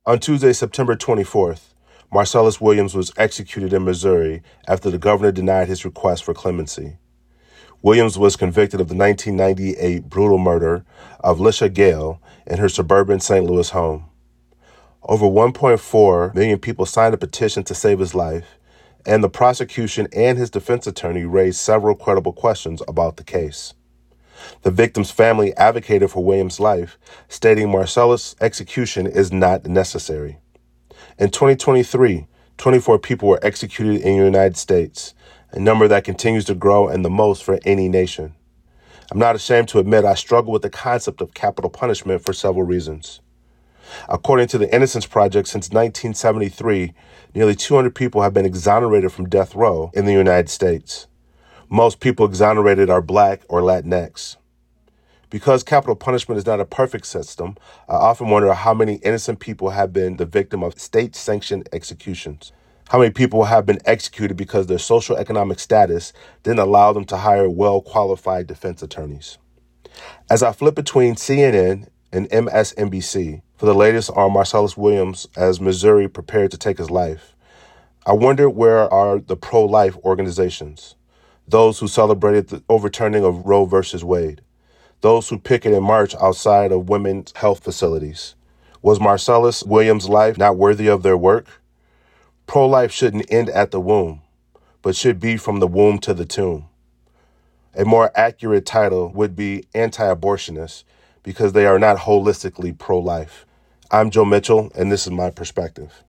On Tuesday, September 24th, Marcellus Williams was executed in Missouri after the governor denied his request for clemency. Williams was convicted of the 1998 brutal murder of Lisha Gale in her suburban St. Louis home. Over 1.4 million people signed a petition to save his life, and the prosecution and his defense attorney raised several credible questions about the case. The victim's family advocated for Williams' life, stating Marcellus' execution is not necessary. In 2023, 24 people were executed in the United States, a number that continues to grow and the most for any nation. I'm not ashamed to admit I struggle with the concept of capital punishment for several reasons. According to the Innocence Project, since 1973, nearly 200 people have been exonerated from death row in the United States. Most people exonerated are Black or Latinx. Because capital punishment is not a perfect system, I often wonder how many innocent people have been the victim of state-sanctioned executions. How many people have been executed because their social economic status didn't allow them to hire well-qualified defense attorneys. As I flip between CNN and MSNBC for the latest on Marcellus Williams as Missouri prepared to take his life, I wonder where are the pro-life organizations, those who celebrated the overturning of Roe versus Wade, those who picket and march outside of women's health facilities. Was Marcellus Williams' life not worthy of their work? Pro-life shouldn't end at the womb, but should be from the womb to the tomb. A more accurate title would be anti-abortionists, because they are not holistically pro-life. I'm Joe Mitchell, and this is my perspective.